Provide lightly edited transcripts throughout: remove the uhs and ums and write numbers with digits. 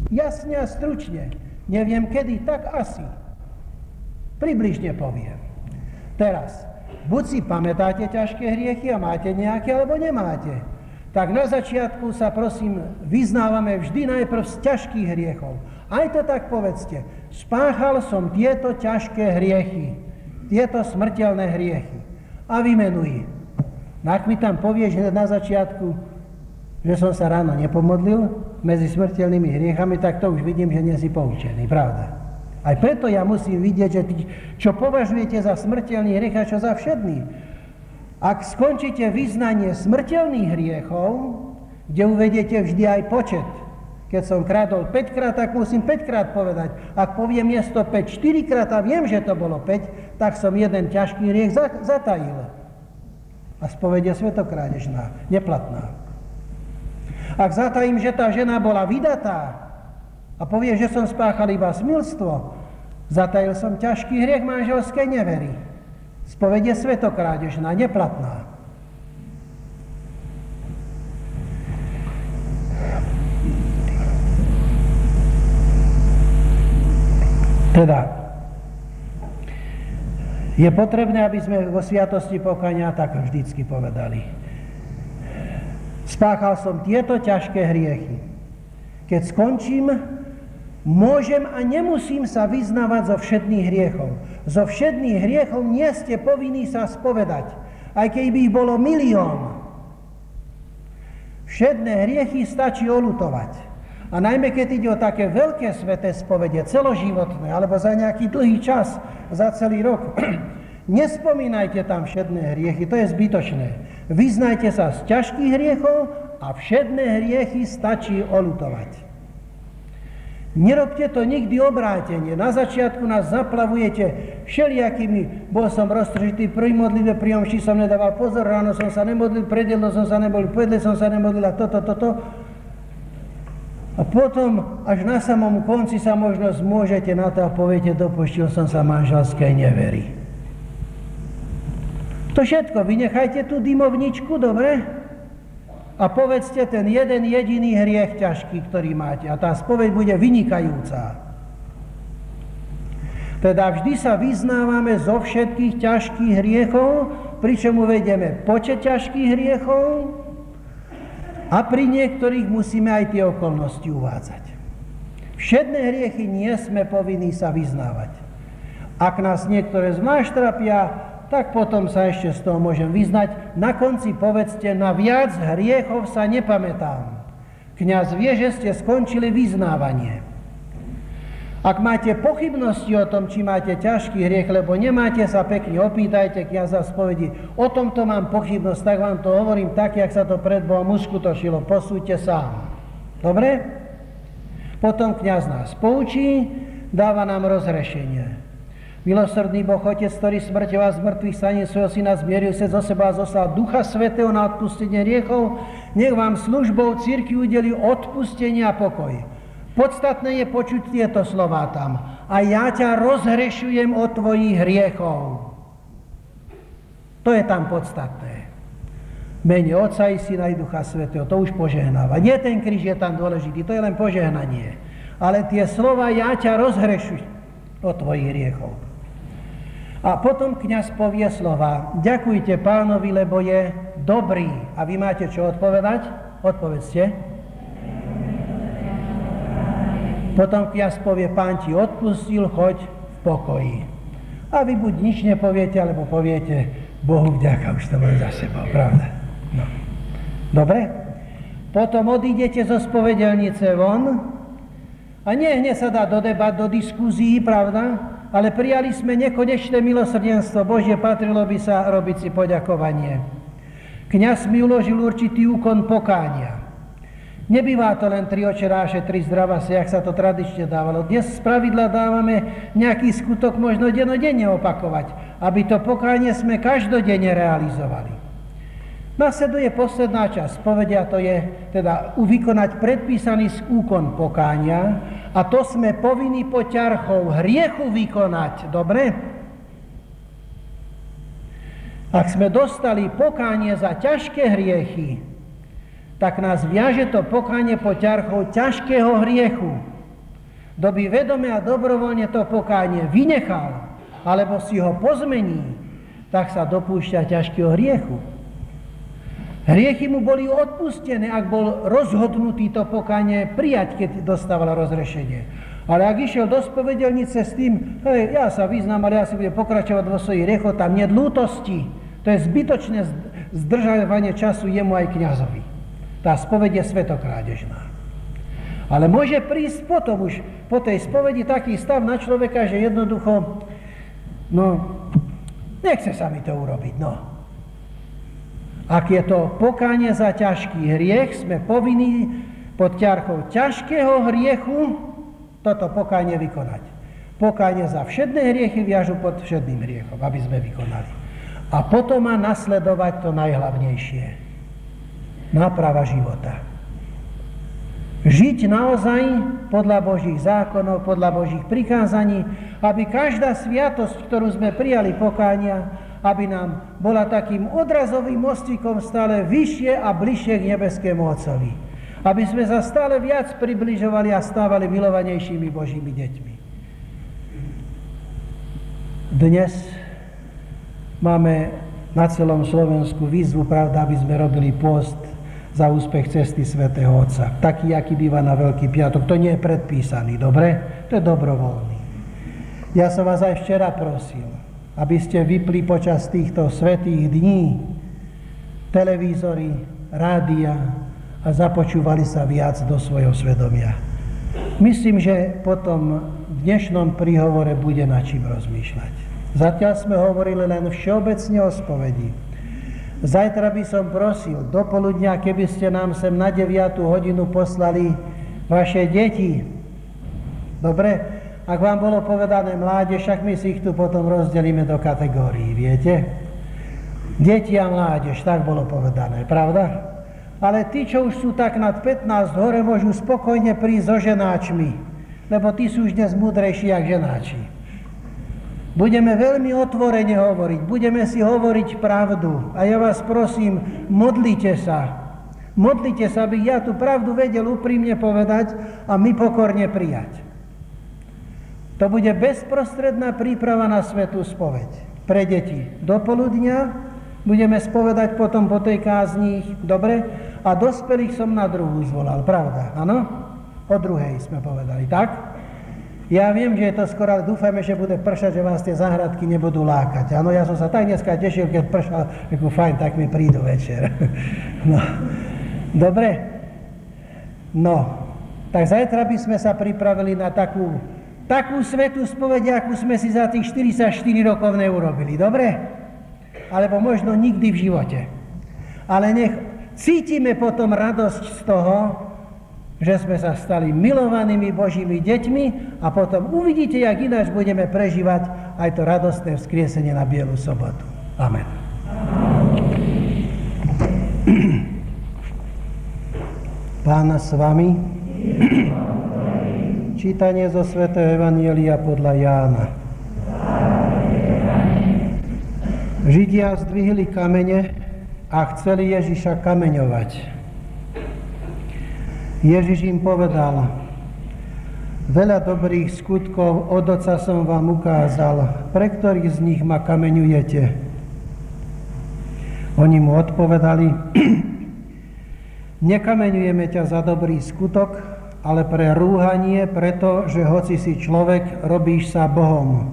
Jasne a stručne. Neviem kedy, tak asi. Približne poviem. Teraz, buď si pamätáte ťažké hriechy a máte nejaké, alebo nemáte. Tak na začiatku sa prosím vyznávame vždy najprv z ťažkých hriechov. Aj to tak povedzte. Spáchal som tieto ťažké hriechy, tieto smrteľné hriechy. A vymenuj. Ak mi tam povieš na začiatku, že som sa ráno nepomodlil medzi smrteľnými hriechami, tak to už vidím, že nie si poučený, pravda? Aj preto ja musím vidieť, že čo považujete za smrteľný hriech a čo za všedný. Ak skončíte vyznanie smrteľných hriechov, kde uvediete vždy aj počet, keď som kradol 5 krát, tak musím 5 krát povedať. Ak poviem miesto 5 4 krát a viem, že to bolo 5, tak som jeden ťažký hriech zatajil. A spovede svetokrádežná, neplatná. Ak zatajím, že tá žena bola vydatá a povie, že som spáchal iba smilstvo, zatajil som ťažký hriech manželskej nevery. Spovede svetokrádežná, neplatná. Teda, je potrebné, aby sme vo sviatosti pokania tak vždycky povedali. Spáchal som tieto ťažké hriechy. Keď skončím, môžem a nemusím sa vyznávať zo všedných hriechov. Zo všedných hriechov nie ste povinní sa spovedať, aj keby ich bolo 1 000 000. Všedné hriechy stačí oľutovať. A najmä keď ide o také veľké sväté spovede, celoživotné, alebo za nejaký dlhý čas, za celý rok, nespomínajte tam všedné hriechy, to je zbytočné. Vyznajte sa z ťažkých hriechov a všedné hriechy stačí oľutovať. Nerobte to nikdy obrátenie. Na začiatku nás zaplavujete všelijakými, bol som roztržitý pri modlitbe, pri omši som nedával pozor, ráno som sa nemodlil, predjedlo som sa nemodlil, pojedle som sa nemodlil a toto. A potom, až na samom konci sa možno zmôžete na to a poviete, dopustil som sa manželskej nevery. To všetko, vynechajte tú dymovničku, dobre? A povedzte ten jeden jediný hriech ťažký, ktorý máte. A tá spoveď bude vynikajúca. Teda vždy sa vyznávame zo všetkých ťažkých hriechov, pričom uvedieme počet ťažkých hriechov, a pri niektorých musíme aj tie okolnosti uvádzať. Všedné hriechy nie sme povinní sa vyznávať. Ak nás niektoré zvlášť trapia, tak potom sa ešte z toho môžem vyznať. Na konci povedzte, na viac hriechov sa nepamätám. Kňaz vie, že ste skončili vyznávanie. Ak máte pochybnosti o tom, či máte ťažký hriech, lebo nemáte, sa pekne opýtajte kňaza v spovedi. O tomto mám pochybnosť, tak vám to hovorím tak, jak sa to pred Bohom uskutočilo. Posúďte sám. Dobre? Potom kňaz nás poučí, dáva nám rozrešenie. Milosrdný Boh, Otec, ktorý smrťou a z mŕtvych staním svojho syna zmieril sa zo seba a zoslal Ducha Svätého na odpustenie hriechov, nech vám službou cirkvi udelí odpustenie a pokoj. Podstatné je počuť tieto slová tam. A ja ťa rozhrešujem od tvojich hriechov. To je tam podstatné. Mene Otca i Syna i Ducha Svätého. To už požehnáva. Nie ten kríž je tam dôležitý, to je len požehnanie. Ale tie slova ja ťa rozhrešujem od tvojich hriechov. A potom kňaz povie slova. Ďakujte Pánovi, lebo je dobrý. A vy máte čo odpovedať? Odpovedzte. Potom kňaz povie, Pán ti odpustil, choď v pokoji. A vy buď nič nepoviete, alebo poviete, Bohu vďaka, už to bude za sebou, pravda? No. Dobre? Potom odídete zo spovedelnice von a nie hneď sa dá do debat, do diskuzí, pravda? Ale prijali sme nekonečné milosrdenstvo Božie, patrilo by sa robiť si poďakovanie. Kňaz mi uložil určitý úkon pokánia. Nebýva to len 3 očeráše, 3 zdravase, jak sa to tradične dávalo. Dnes spravidla dávame nejaký skutok možno dennodenne opakovať, aby to pokánie sme každodenne realizovali. Nasleduje posledná časť spovede, a to je teda vykonať predpísaný úkon pokánia, a to sme povinní pod ťarchou hriechu vykonať. Dobre? Ak sme dostali pokánie za ťažké hriechy, tak nás viaže to pokánie pod ťarchou ťažkého hriechu. Kto by vedome a dobrovoľne to pokánie vynechal, alebo si ho pozmení, tak sa dopúšťa ťažkého hriechu. Hriechy mu boli odpustené, ak bol rozhodnutý to pokánie prijať, keď dostával rozrešenie. Ale ak išiel do spovedelnice s tým, hej, ja sa vyznám, ale ja si budem pokračovať vo svojich hriechoch, tam nie ľútosti. To je zbytočné zdržávanie času jemu aj kňazovi. Tá spoveď je svetokrádežná. Ale môže prísť potom už po tej spovedi taký stav na človeka, že jednoducho, nechce sa mi to urobiť, Ak je to pokánie za ťažký hriech, sme povinní pod ťarchou ťažkého hriechu toto pokánie vykonať. Pokánie za všedné hriechy viažu pod všedným hriechom, aby sme vykonali. A potom má nasledovať to najhlavnejšie. Náprava života. Žiť naozaj podľa Božích zákonov, podľa Božích prikázaní, aby každá sviatosť, ktorú sme prijali pokánia, aby nám bola takým odrazovým mostíkom stále vyššie a bližšie k nebeskému Otcovi. Aby sme sa stále viac približovali a stávali milovanejšími Božími deťmi. Dnes máme na celom Slovensku výzvu, pravda, aby sme robili pôst za úspech cesty svätého Otca. Taký, aký býva na Veľký piatok. To nie je predpísaný, dobre? To je dobrovoľný. Ja som vás aj včera prosil, aby ste vypli počas týchto svätých dní televízory, rádia a započúvali sa viac do svojho svedomia. Myslím, že potom v dnešnom príhovore bude nad čím rozmýšľať. Zatiaľ sme hovorili len všeobecne o spovedi. Zajtra by som prosil, do poludnia, keby ste nám sem na 9. hodinu poslali vaše deti. Dobre? Ak vám bolo povedané mládež, však my si ich tu potom rozdelíme do kategórií, viete? Deti a mládež, tak bolo povedané, pravda? Ale tí, čo už sú tak nad 15 hore, môžu spokojne prísť so ženáčmi, lebo tí sú už dnes múdrejší jak ženáči. Budeme veľmi otvorene hovoriť, budeme si hovoriť pravdu. A ja vás prosím, modlite sa. Modlite sa, aby ja tú pravdu vedel úprimne povedať a my pokorne prijať. To bude bezprostredná príprava na svätú spoveď. Pre deti do poludnia, budeme spovedať potom po tej kázni, dobre? A dospelých som na druhú zvolal, pravda? Áno? O druhej sme povedali, tak? Ja viem, že je to skoro, ale dúfajme, že bude pršať, že vás tie záhradky nebudú lákať. Áno, ja som sa tak dneska tešil, keď pršal, ako fajn, tak mi prídu večer. No, dobre? No, tak zajtra by sme sa pripravili na takú svätú spoveď, akú sme si za tých 44 rokov neurobili, dobre? Alebo možno nikdy v živote. Ale nech cítime potom radosť z toho, že sme sa stali milovanými Božími deťmi a potom uvidíte, jak ináč budeme prežívať aj to radostné vzkriesenie na Bielu sobotu. Amen. Pán s vami. Čítanie zo svätého Evanjelia podľa Jána. Židia zdvihli kamene a chceli Ježiša kameňovať. Ježiš im povedal: veľa dobrých skutkov od Otca som vám ukázal, pre ktorých z nich ma kameňujete. Oni mu odpovedali: nekameňujeme ťa za dobrý skutok, ale pre rúhanie, preto, že hoci si človek, robíš sa Bohom.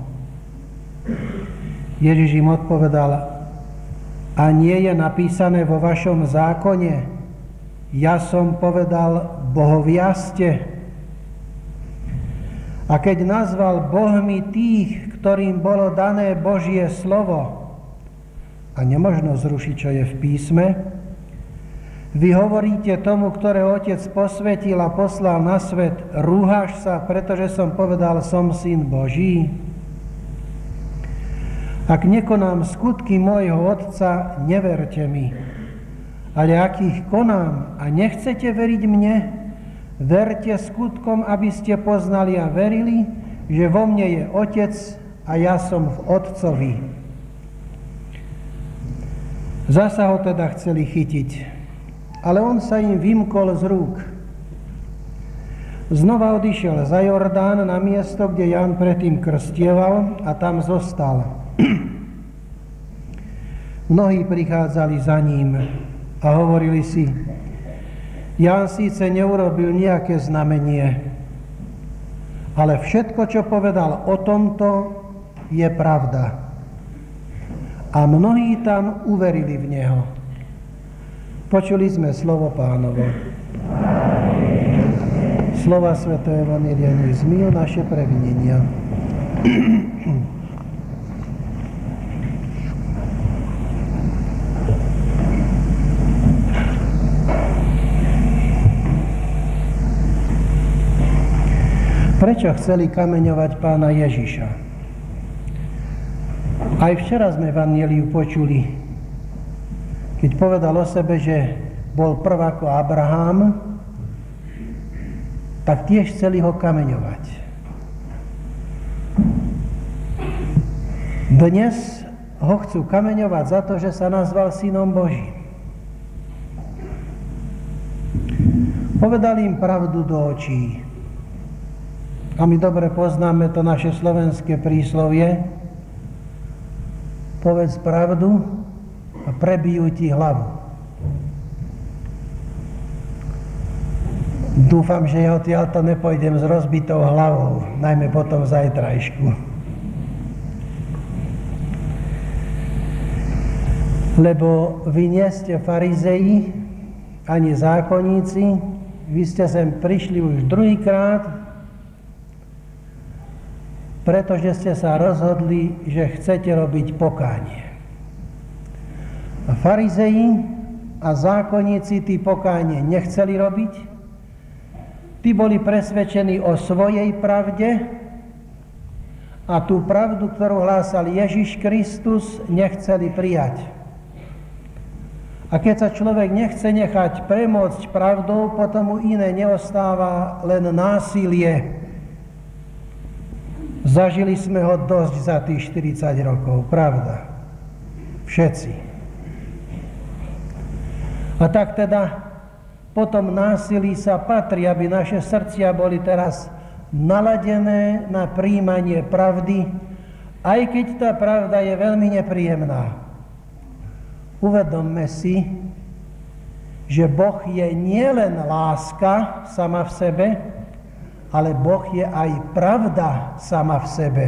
Ježiš im odpovedal: a nie je napísané vo vašom zákone: ja som povedal, bohovia ste. A keď nazval bohmi tých, ktorým bolo dané Božie slovo, a nemožno zrušiť, čo je v písme, vy hovoríte tomu, ktoré Otec posvetil a poslal na svet: rúhaš sa, pretože som povedal, som syn Boží. Ak nekonám skutky môjho Otca, neverte mi. Ale ak ich konám a nechcete veriť mne, verte skutkom, aby ste poznali a verili, že vo mne je Otec a ja som v Otcovi. Zasa ho teda chceli chytiť, ale on sa im vymkol z rúk. Znova odišiel za Jordán na miesto, kde Ján predtým krstieval a tam zostal. Mnohí prichádzali za ním a hovorili si, Ján síce neurobil nejaké znamenie, ale všetko, čo povedal o tomto, je pravda. A mnohí tam uverili v neho. Počuli sme slovo Pánovo. Slova svätého Evanjelia nech zmýl naše previnenia. Prečo chceli kameňovať Pána Ježiša? Aj včera sme v Evanjeliu počuli, keď povedal o sebe, že bol prv ako Abraham, tak tiež chceli ho kameňovať. Dnes ho chcú kameňovať za to, že sa nazval Synom Božím. Povedali im pravdu do očí. A my dobre poznáme to naše slovenské príslovie. Povedz pravdu a prebijú ti hlavu. Dúfam, že ja odtiaľto nepojdem s rozbitou hlavou, najmä potom zajtrajšku. Lebo vy nie ste farizeji, ani zákonníci, vy ste sem prišli už druhýkrát, pretože ste sa rozhodli, že chcete robiť pokánie. A farizeji a zákonníci tí pokánie nechceli robiť, tí boli presvedčení o svojej pravde a tú pravdu, ktorú hlásal Ježiš Kristus, nechceli prijať. A keď sa človek nechce nechať premôcť pravdou, potom mu iné neostáva len násilie. Zažili sme ho dosť za tých 40 rokov, pravda? Všetci. A tak teda po tom násilí sa patrí, aby naše srdcia boli teraz naladené na prijímanie pravdy, aj keď tá pravda je veľmi nepríjemná. Uvedomme si, že Boh je nielen láska sama v sebe, ale Boh je aj pravda sama v sebe.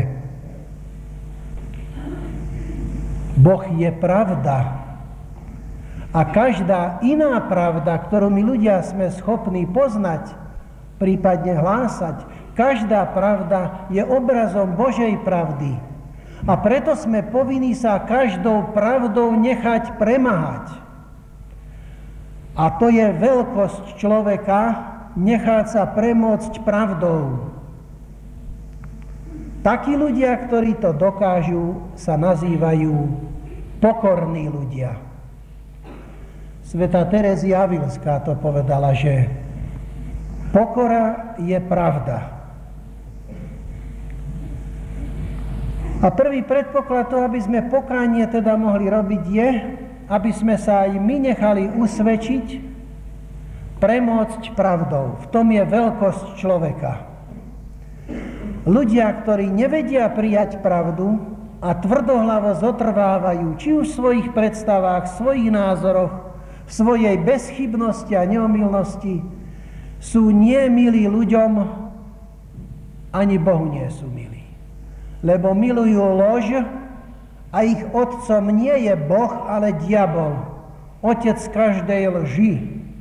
Boh je pravda. A každá iná pravda, ktorú my ľudia sme schopní poznať, prípadne hlásať, každá pravda je obrazom Božej pravdy. A preto sme povinní sa každou pravdou nechať premáhať. A to je veľkosť človeka, nechať sa premôcť pravdou. Takí ľudia, ktorí to dokážu, sa nazývajú pokorní ľudia. Svätá Terezia Avilská to povedala, že pokora je pravda. A prvý predpoklad toho, aby sme pokánie teda mohli robiť, je, aby sme sa aj my nechali usvedčiť, premôcť pravdou. V tom je veľkosť človeka. Ľudia, ktorí nevedia prijať pravdu a tvrdohlavo zotrvávajú, či už v svojich predstavách, v svojich názoroch, v svojej bezchybnosti a neomylnosti, sú nie milí ľuďom, ani Bohu nie sú milí. Lebo milujú lož a ich otcom nie je Boh, ale diabol, otec každej lži.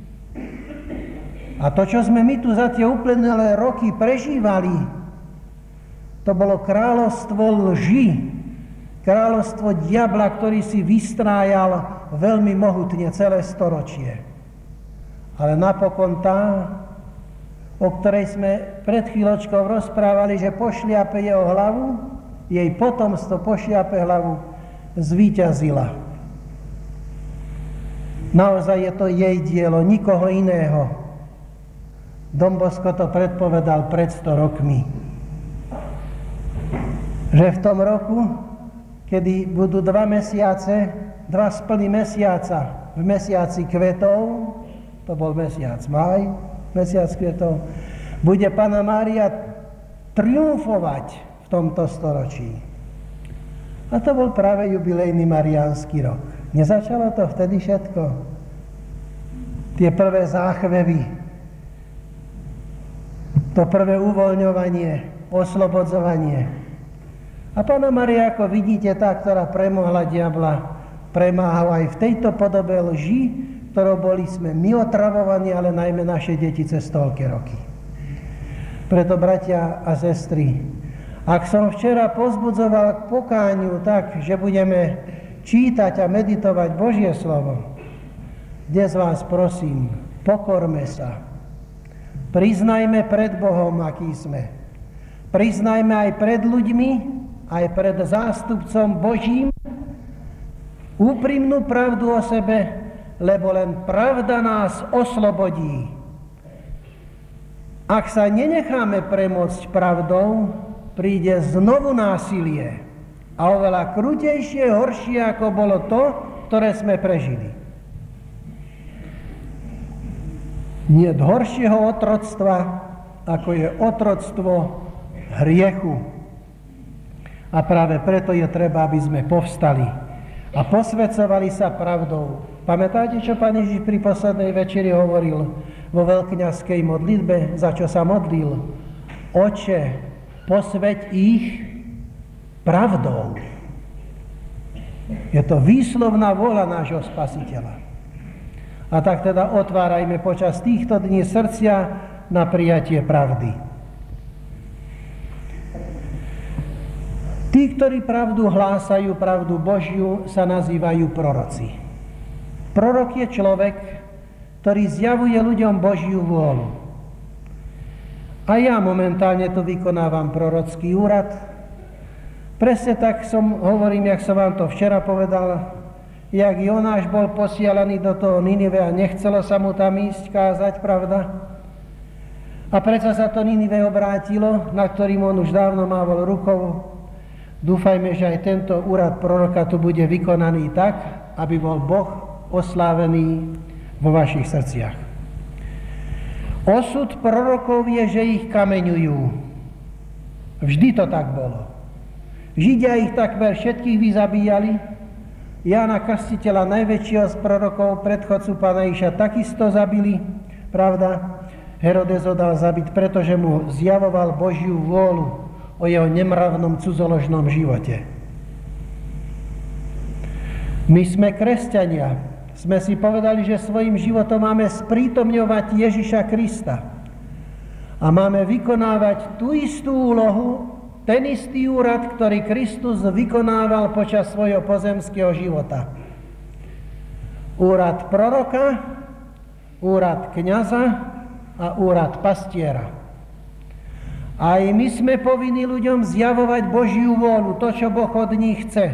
A to, čo sme my tu za tie uplynulé roky prežívali, to bolo kráľovstvo lži, kráľovstvo diabla, ktorý si vystrájal veľmi mohutne celé storočie. Ale napokon tá, o ktorej sme pred chvíľočkou rozprávali, že pošliape jeho hlavu, jej potomstvo pošliape hlavu, zvíťazila. Naozaj je to jej dielo, nikoho iného. Dom Bosco to predpovedal pred 100 rokmi. Že v tom roku, kedy budú 2 mesiace, 2 splny mesiaca v mesiaci kvetov, to bol mesiac máj, mesiac kvetov, bude Panna Mária triumfovať v tomto storočí. A to bol práve jubilejný mariánsky rok. Nezačalo to vtedy všetko? Tie prvé záchvevy, to prvé uvoľňovanie, oslobodzovanie. A Panna Mária, ako vidíte, tá, ktorá premohla diabla, premáhal aj v tejto podobe lži, ktorou boli sme my otravovaní, ale najmä naše deti cez toľké roky. Preto, bratia a sestry, ak som včera pozbudzoval k pokániu tak, že budeme čítať a meditovať Božie slovo, dnes vás prosím, pokorme sa. Priznajme pred Bohom, aký sme. Priznajme aj pred ľuďmi, aj pred zástupcom Božím úprimnú pravdu o sebe, lebo len pravda nás oslobodí. Ak sa nenecháme premôcť pravdou, príde znovu násilie a oveľa krutejšie, horšie, ako bolo to, ktoré sme prežili. Nie horšieho otroctva, ako je otroctvo hriechu. A práve preto je treba, aby sme povstali a posväcovali sa pravdou. Pamätáte, čo Pán Ježiš pri poslednej večeri hovoril vo veľkňazskej modlitbe, za čo sa modlil? Oče, posväť ich pravdou. Je to výslovná vôľa nášho Spasiteľa. A tak teda otvárajme počas týchto dní srdcia na prijatie pravdy. Tí, ktorí pravdu hlásajú, pravdu Božiu, sa nazývajú proroci. Prorok je človek, ktorý zjavuje ľuďom Božiu vôľu. A ja momentálne tu vykonávam prorocký úrad. Presne tak hovorím, jak som vám to včera povedal, jak Jonáš bol posielaný do toho Ninive a nechcelo sa mu tam ísť kázať, pravda? A predsa sa to Ninive obrátilo, na ktorým on už dávno mával rukou. Dúfajme, že aj tento úrad proroka tu bude vykonaný tak, aby bol Boh oslávený vo vašich srdciach. Osud prorokov je, že ich kameňujú. Vždy to tak bolo. Židia ich takmer všetkých vyzabíjali. Jána Krstiteľa, najväčšieho z prorokov, predchodcu Pána Ježiša, takisto zabili, pravda? Herodes ho dal zabiť, pretože mu zjavoval Božiu vôľu o jeho nemravnom cudzoložnom živote. My sme kresťania. Sme si povedali, že svojim životom máme sprítomňovať Ježiša Krista. A máme vykonávať tú istú úlohu, ten istý úrad, ktorý Kristus vykonával počas svojho pozemského života. Úrad proroka, úrad kňaza a úrad pastiera. Aj my sme povinni ľuďom zjavovať Božiu vôľu, to, čo Boh od nich chce.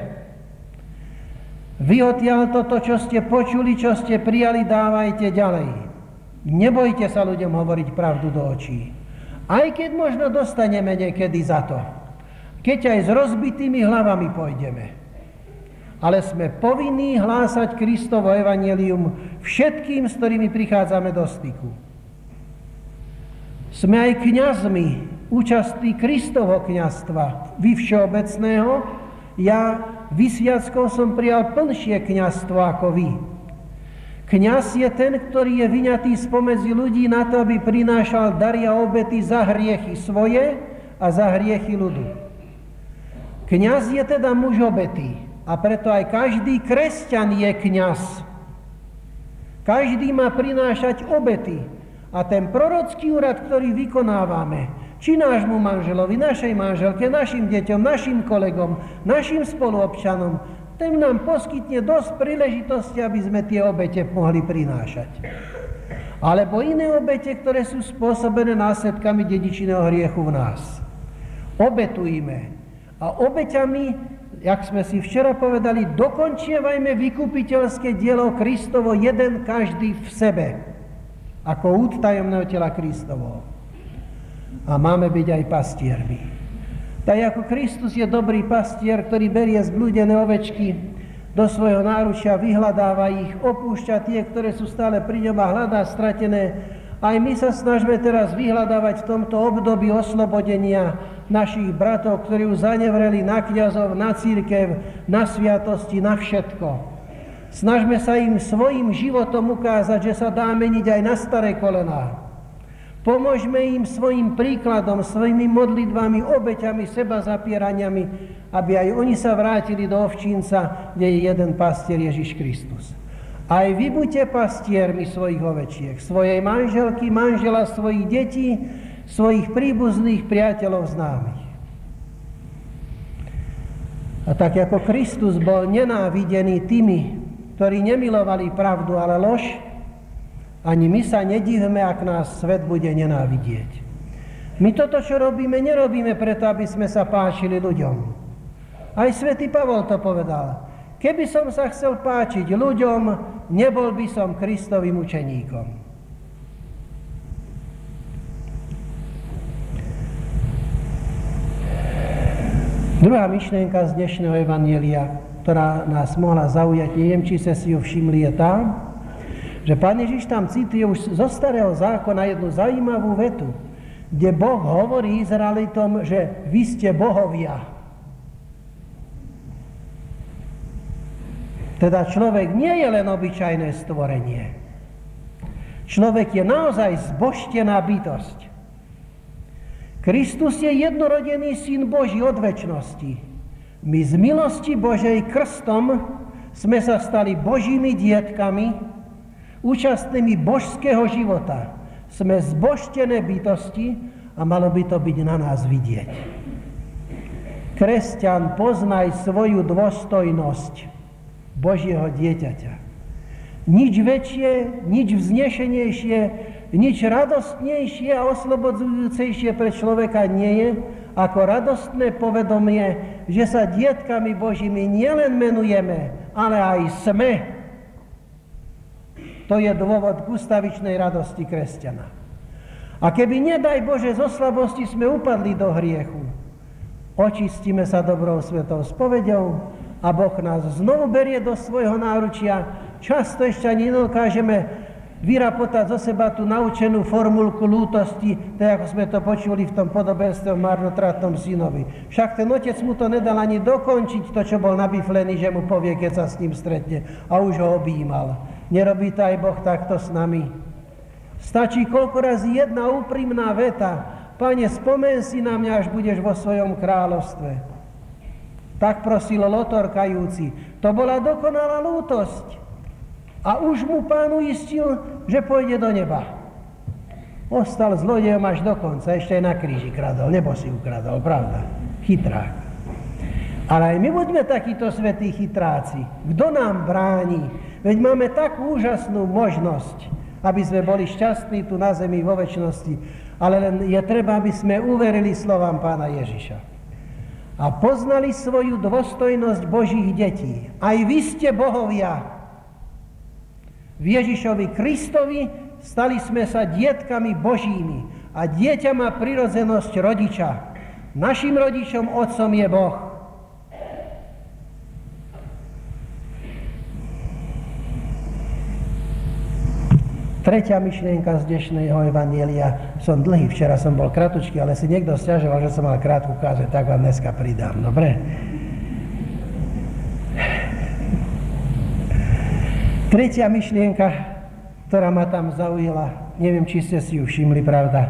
Vy odtiaľ toto, čo ste počuli, čo ste prijali, dávajte ďalej. Nebojte sa ľuďom hovoriť pravdu do očí. Aj keď možno dostaneme niekedy za to. Keď aj s rozbitými hlavami pôjdeme. Ale sme povinní hlásať Kristovo evanjelium všetkým, s ktorými prichádzame do styku. Sme aj kňazmi, účastní Kristovho kňazstva, vy všeobecného, ja vysviackou som prijal plnšie kňazstvo ako vy. Kňaz je ten, ktorý je vyňatý spomedzi ľudí na to, aby prinášal dary a obety za hriechy svoje a za hriechy ľudu. Kňaz je teda muž obety a preto aj každý kresťan je kňaz. Každý má prinášať obety a ten prorocký úrad, ktorý vykonávame, či nášmu manželovi, našej manželke, našim deťom, našim kolegom, našim spoluobčanom, ten nám poskytne dosť príležitosti, aby sme tie obete mohli prinášať. Alebo iné obete, ktoré sú spôsobené následkami dedičného hriechu v nás. Obetujme. A obeťami, jak sme si včera povedali, dokončievajme vykupiteľské dielo Kristovo, jeden každý v sebe, ako úd tajomného tela Kristovho. A máme byť aj pastiermi. Tak ako Kristus je dobrý pastier, ktorý berie zblúdené ovečky do svojho náručia, vyhľadáva ich, opúšťa tie, ktoré sú stále pri ňom a hľadá stratené Aj my sa snažíme teraz vyhľadávať v tomto období oslobodenia našich bratov, ktorí už zanevreli na kňazov, na cirkev, na sviatosti, na všetko. Snažme sa im svojim životom ukázať, že sa dá meniť aj na staré kolená. Pomôžme im svojim príkladom, svojimi modlitbami, obeťami, seba zapieraniami, aby aj oni sa vrátili do ovčínca, kde je jeden pastier Ježiš Kristus. Aj vy buďte pastiermi svojich ovečiek, svojej manželky, manžela, svojich detí, svojich príbuzných, priateľov, známych. A tak ako Kristus bol nenávidený tými, ktorí nemilovali pravdu, ale lož, ani my sa nedivme, ak nás svet bude nenávidieť. My toto, čo robíme, nerobíme preto, aby sme sa páčili ľuďom. Aj svätý Pavol to povedal. Keby som sa chcel páčiť ľuďom, nebol by som Kristovým učeníkom. Druhá myšlienka z dnešného evanjelia, ktorá nás mohla zaujať, neviem, či ste si ju všimli, je tá, že Pán Ježiš tam cituje už zo starého zákona jednu zaujímavú vetu, kde Boh hovorí Izraelitom, že vy ste bohovia. Teda človek nie je len obyčajné stvorenie. Človek je naozaj zbožtená bytosť. Kristus je jednorodený Syn Boží od večnosti. My z milosti Božej krstom sme sa stali Božími dietkami, účastnými božského života. Sme zbožtené bytosti a malo by to byť na nás vidieť. Kresťan, poznaj svoju dôstojnosť Božieho dieťaťa. Nič väčšie, nič vznešenejšie, nič radostnejšie a oslobodzujúcejšie pre človeka nie je, ako radostné povedomie, že sa dietkami Božími nielen menujeme, ale aj sme. To je dôvod k ustavičnej radosti kresťana. A keby, nedaj Bože, zo slabosti sme upadli do hriechu, očistíme sa dobrou svetou spoveďou a Boh nás znovu berie do svojho náručia. Často ešte ani nedokážeme vyrapotať zo seba tú naučenú formulku lútosti, tak ako sme to počuli v tom podobenstve o marnotratnom synovi. Však ten otec mu to nedal ani dokončiť, to, čo bol nabiflený, že mu povie, keď sa s ním stretne, a už ho objímal. Nerobí to aj Boh takto s nami? Stačí koľko razy jedna úprimná veta: Pane, spomen si na mňa, až budeš vo svojom kráľovstve. Tak prosil Lotor kajúci. To bola dokonalá lútosť. A už mu Pán uistil, že pôjde do neba. Ostal zlodejom až do konca, ešte aj na kríži kradol, nebo si ukradol, pravda? Chytrák. Ale aj my buďme takíto svätí chytráci. Kto nám bráni? Veď máme takú úžasnú možnosť, aby sme boli šťastní tu na zemi vo večnosti. Ale len je treba, aby sme uverili slovám Pána Ježiša. A poznali svoju dôstojnosť Božích detí. Aj vy ste bohovia. V Ježišovi Kristovi stali sme sa dietkami Božími a dieťa má prirodzenosť rodiča. Naším rodičom, otcom je Boh. Tretia myšlienka z dnešného evanjelia. Som dlhý, včera som bol kratučký, ale si niekto sťažoval, že som mal krátku kázeň, tak vám dneska pridám, dobre? Tretia myšlienka, ktorá ma tam zaujala, neviem, či ste si ju všimli, pravda.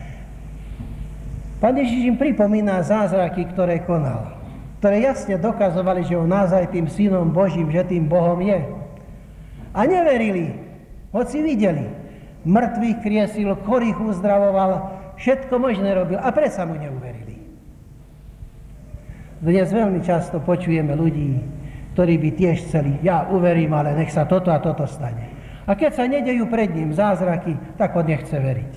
Pán Ježiš im pripomína zázraky, ktoré konal, ktoré jasne dokazovali, že on naozaj tým Synom Božím, že tým Bohom je. A neverili, hoci videli. Mŕtvych kriesil, chorých uzdravoval, všetko možné robil a predsa mu neuverili. Dnes veľmi často počujeme ľudí, ktorí by tiež chceli, ja uverím, ale nech sa toto a toto stane. A keď sa nedejú pred ním zázraky, tak on nechce veriť.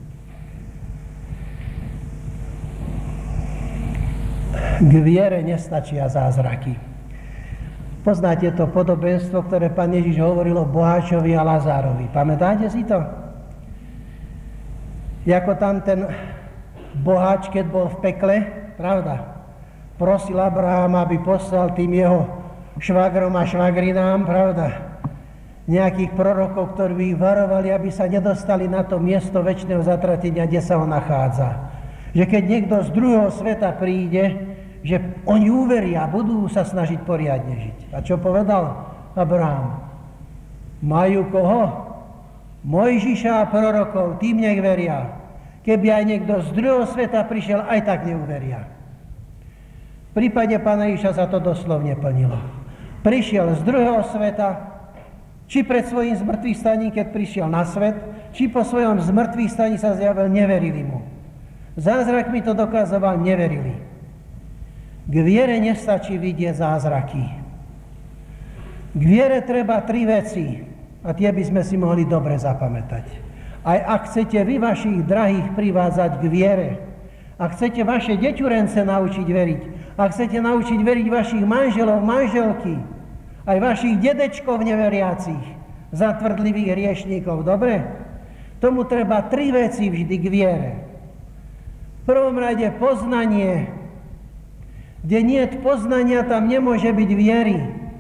K viere nestačia zázraky. Poznáte to podobenstvo, ktoré Pán Ježiš hovoril o boháčovi a Lazárovi. Pamätáte si to? Jako tam ten boháč, keď bol v pekle, pravda, prosil Abrahama, aby poslal tým jeho švagrom a švagrinám, pravda. nejakých prorokov, ktorí by ich varovali, aby sa nedostali na to miesto večného zatratenia, kde sa on nachádza. Že keď niekto z druhého sveta príde, že oni uveria, budú sa snažiť poriadne žiť. A čo povedal Abraham? Majú koho? Mojžiša a prorokov, tým nech veria. Keby aj niekto z druhého sveta prišiel, aj tak neuveria. V prípade pána Ježiša sa to doslovne plnilo. Prišiel z druhého sveta, či pred svojím zmŕtvychvstaním, keď prišiel na svet, či po svojom zmŕtvychvstaní sa zjavil, neverili mu. Zázrakmi to dokazoval, neverili. K viere nestačí vidieť zázraky. K viere treba 3 veci a tie by sme si mohli dobre zapamätať. Aj ak chcete vy vašich drahých privádzať k viere, ak chcete vaše deťurence naučiť veriť, ak chcete naučiť veriť vašich manželov, manželky, aj vašich dedečkov neveriacich, zatvrdlivých hriešníkov, dobre? Tomu treba 3 veci vždy k viere. V prvom rade poznanie. Kde nie je poznania, tam nemôže byť viery.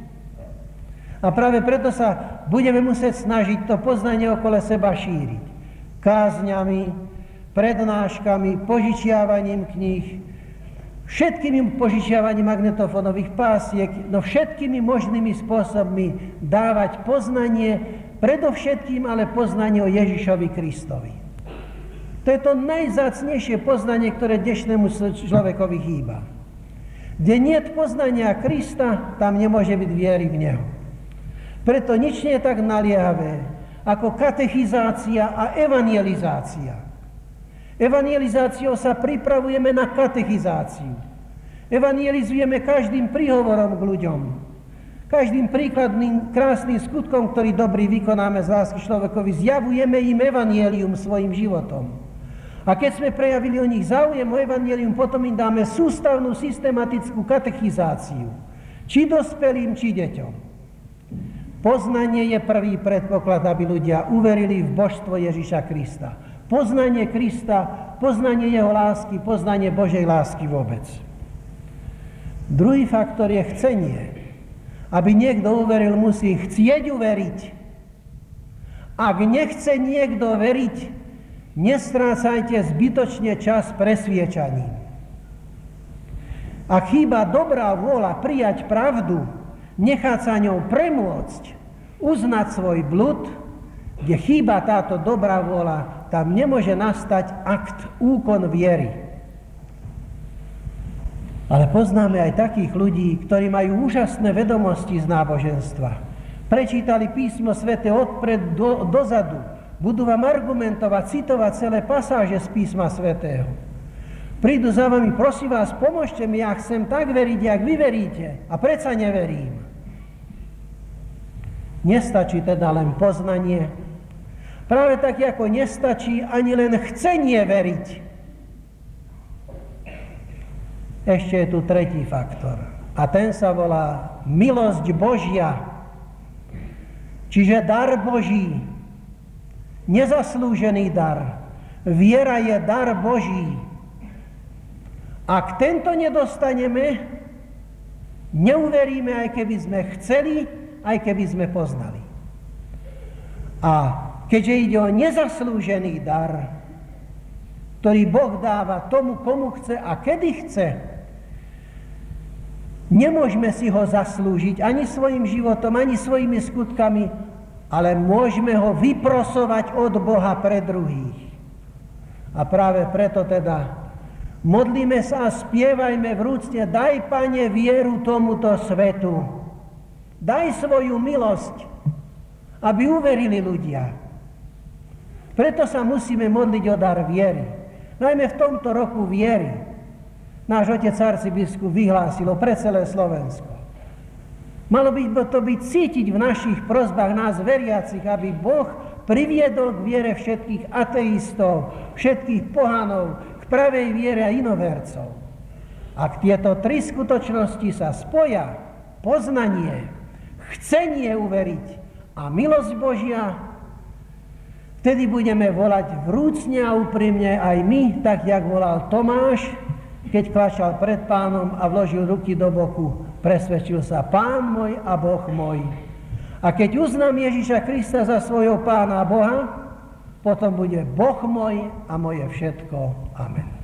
A práve preto sa budeme musieť snažiť to poznanie okolo seba šíriť. Kázňami, prednáškami, požičiavaním kníh, všetkými požičiavaním magnetofónových pásiek, no všetkými možnými spôsobmi dávať poznanie, predovšetkým ale poznanie o Ježišovi Kristovi. To je to najvzácnejšie poznanie, ktoré dnešnému človekovi chýba. Kde nie je poznania Krista, tam nemôže byť viery v Neho. Preto nič nie je tak naliehavé ako katechizácia a evangelizácia. Evangelizáciou sa pripravujeme na katechizáciu. Evangelizujeme každým príhovorom k ľuďom. Každým príkladným, krásnym skutkom, ktorý dobrý vykonáme z lásky človekovi, zjavujeme im evangelium svojim životom. A keď sme prejavili o nich záujem o evangelium, potom im dáme sústavnú, systematickú katechizáciu. Či dospelým, či deťom. Poznanie je prvý predpoklad, aby ľudia uverili v božstvo Ježiša Krista. Poznanie Krista, poznanie jeho lásky, poznanie Božej lásky vôbec. Druhý faktor je chcenie. Aby niekto uveril, musí chcieť uveriť. Ak nechce niekto veriť, nestrácajte zbytočne čas presviečaním. Ak chýba dobrá vôľa prijať pravdu, nechať sa ňou premôcť, uznať svoj blud, kde chýba táto dobrá vôľa, tam nemôže nastať akt, úkon viery. Ale poznáme aj takých ľudí, ktorí majú úžasné vedomosti z náboženstva. Prečítali písmo sväté odpred dozadu. Budú vám argumentovať, citovať celé pasáže z písma svätého. Prídu za vami, prosím vás, pomôžte mi, ja chcem tak veriť, jak vy veríte. A predsa neverím. Nestačí teda len poznanie. Práve tak, ako nestačí ani len chcenie veriť. Ešte je tu tretí faktor. A ten sa volá milosť Božia. Čiže dar Boží. Nezaslúžený dar. Viera je dar Boží. Ak tento nedostaneme, neuveríme, aj keby sme chceli, aj keby sme poznali. A keďže ide o nezaslúžený dar, ktorý Boh dáva tomu, komu chce a kedy chce, nemôžeme si ho zaslúžiť ani svojim životom, ani svojimi skutkami, ale môžeme ho vyprosovať od Boha pre druhých. A práve preto teda modlíme sa a spievajme vrúcne: daj, Pane, vieru tomuto svetu. Daj svoju milosť, aby uverili ľudia. Preto sa musíme modliť o dar viery. Najmä v tomto roku viery. Náš otec arcibiskup vyhlásilo pre celé Slovensko. Malo by to byť cítiť v našich prosbách nás veriacich, aby Boh priviedol k viere všetkých ateistov, všetkých pohanov, k pravej viere a inovercov. Ak tieto 3 skutočnosti sa spoja, poznanie, chcenie uveriť a milosť Božia, vtedy budeme volať vrúcne a úprimne aj my, tak jak volal Tomáš, keď klačal pred Pánom a vložil ruky do boku, presvedčil sa: Pán môj a Boh môj. A keď uznám Ježiša Krista za svojho Pána Boha, potom bude Boh môj a moje všetko. Amen.